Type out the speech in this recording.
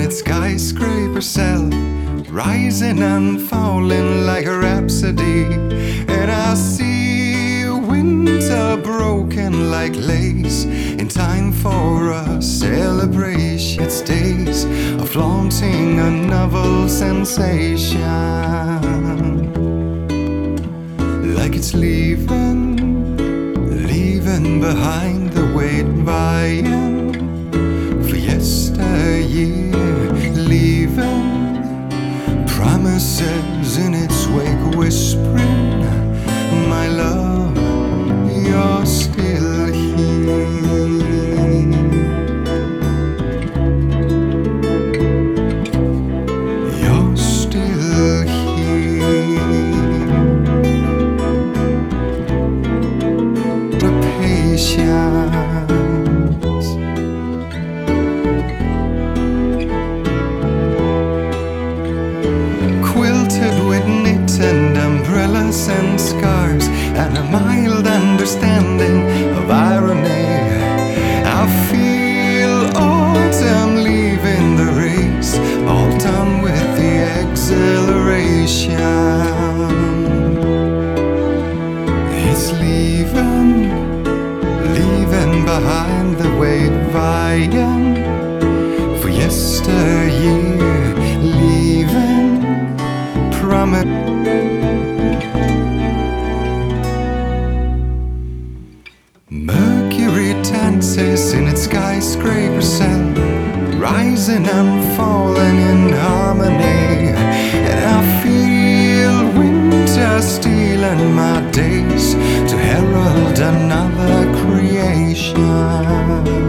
its skyscraper cell, rising and falling like a rhapsody. And I see winter broken like lace, in time for a celebration. It's days of flaunting a novel sensation, like it's leaving behind the weight vying for yesteryear, leaving promises in its wake, whispering, my love, you're still here. You're still here. The patience, quilted with knit and umbrellas and scars, and a mild understanding of irony. I feel autumn leaving the race, all done with the exhilaration. It's leaving behind the weight vying for yesteryear, leaving promise. Mercury dances in its skyscraper cell, rising and falling in harmony. And I feel winter stealing my days to herald another creation.